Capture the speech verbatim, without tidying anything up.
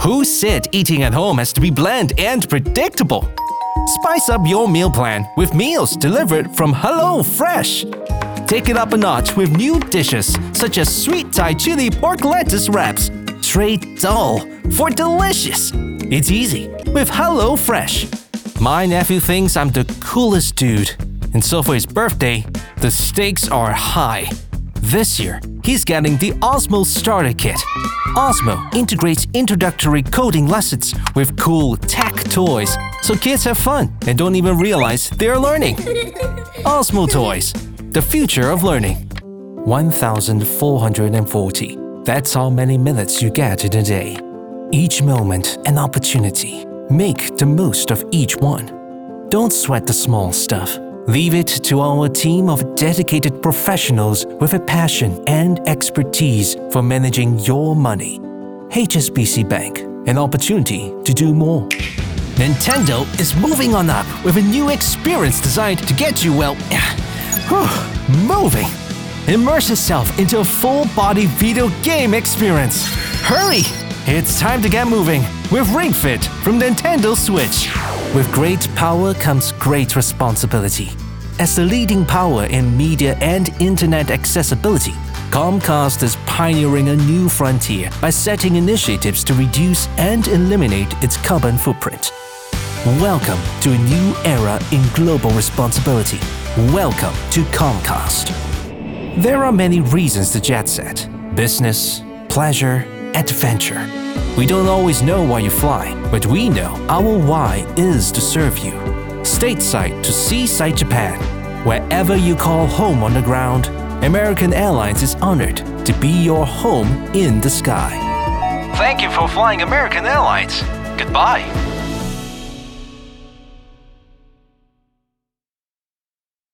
Who said eating at home has to be bland and predictable? Spice up your meal plan with meals delivered from Hello Fresh. Take it up a notch with new dishes such as sweet Thai chili pork lettuce wraps. Trade dull for delicious. It's easy with Hello Fresh. My nephew thinks I'm the coolest dude, and so for his birthday, the stakes are high. This year, he's getting the Osmo Starter Kit. Osmo integrates introductory coding lessons with cool tech toys, so kids have fun and don't even realize they're learning. Osmo Toys, the future of learning. one thousand four hundred forty. That's how many minutes you get in a day. Each moment an opportunity. Make the most of each one. Don't sweat the small stuff. Leave it to our team of dedicated professionals with a passion and expertise for managing your money. H S B C Bank, an opportunity to do more. Nintendo is moving on up with a new experience designed to get you, well, moving. Immerse yourself into a full-body video game experience. Hurry! It's time to get moving with Ring Fit from Nintendo Switch. With great power comes great responsibility. As the leading power in media and internet accessibility, Comcast is pioneering a new frontier by setting initiatives to reduce and eliminate its carbon footprint. Welcome to a new era in global responsibility. Welcome to Comcast. There are many reasons to jet set: business, pleasure, adventure. We don't always know why you fly, but we know our why is to serve you. Stateside to seaside Japan, wherever you call home on the ground, American Airlines is honored to be your home in the sky. Thank you for flying American Airlines. Goodbye.